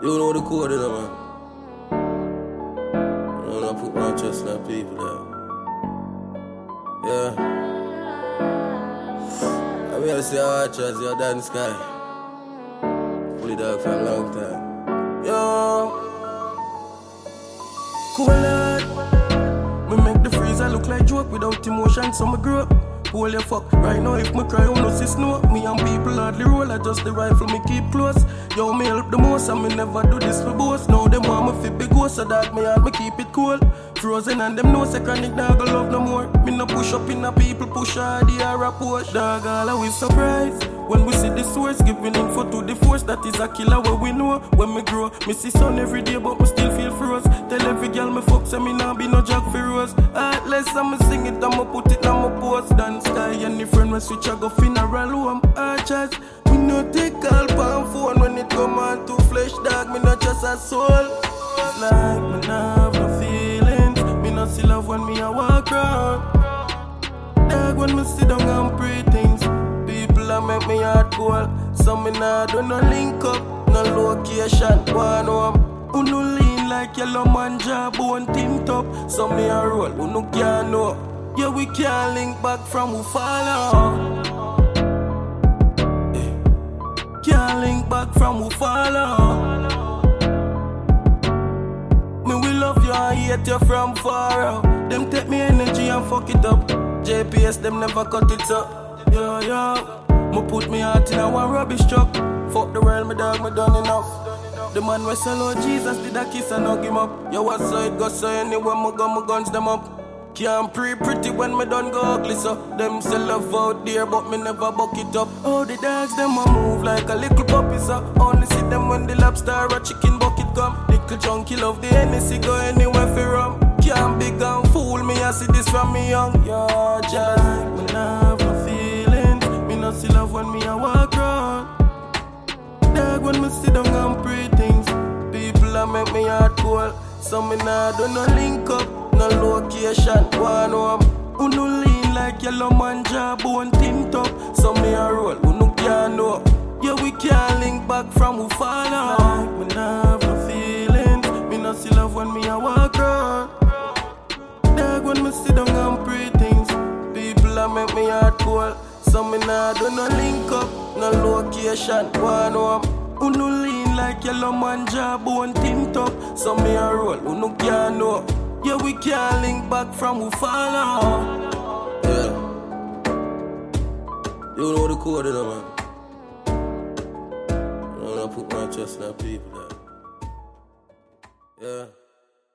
You know the code in man. I don't put my trust in the people there. Yeah. I mean I say I trust your dance guy. Fully dog for a long time. Yo. Cool lad. Me make the freezer look like joke without emotion, so me grow up. Hold your fuck. Right now if me cry, you know see snow. Me and people hardly roll, I just the rifle me keep close. Yo, me help the most and me never do this for boss. Now them want me fit big ghost, so that me heart me keep it cool. Frozen and them know say chronic dog I love no more. Me no push up in a people, push hard the air push. Dog all always surprised when we see the source, giving info to the force. That is a killer where we know. When me grow, me see sun every day but me still feel froze. Tell every girl me fuck say me nah be no jack for rose. Heartless and me sing it and me put it on my post. Dance sky and the friend when switch I go funeral home. Archers, me no take call pan phone when it come on to flesh dog. Me not just a soul. It's like me nah have no feelings. Me not see love when me a walk around. Dog when me sit down and pray things. People a make me heart cold. So me nah do no link up, no location. One home. Who no lean like yellow man job, one team top. So me a roll, who no can know. Yeah, we can't link back from who fall out. Can't link back from who fall out. Me will love you and hate you from far out. Them take me energy and fuck it up. JPS them never cut it up. Yo, yo. Me put me heart in a one rubbish truck. Fuck the world, me dog, me done enough. The man we sell out Jesus did a kiss and hug him up. Yo, what so it go so anywhere me go, my guns them up. Can't pretty when me done go ugly so. Them sell love out there but me never buck it up. Oh, the dogs them a move like a little puppy so. Only see them when the lobster or chicken bucket come. Little junkie love the Hennessy go anywhere for rum. Can't big and fool me, I see this from me young. Yo, just me nah have no feelings. Me not see love when me a walk round. Dog when me sit down and pray things. People a make me heart cold. So me nah do no link up, no location. One home. Who no lean like yellow man job, one team top. So me a roll, who no can know. Yeah, we can't link back from who fall out. Me nah have no feelings. Me not see love when me a walk round. Dog when me sit down and pray things. People a make me heart cold. So me nah do no link up, no location. One home. Who no lean like yellow man job, one team top. So me a roll, who no can know. Yeah, we can't link back from who fall out. Yeah. You know the code in man. I don't put my trust in the people there. Yeah.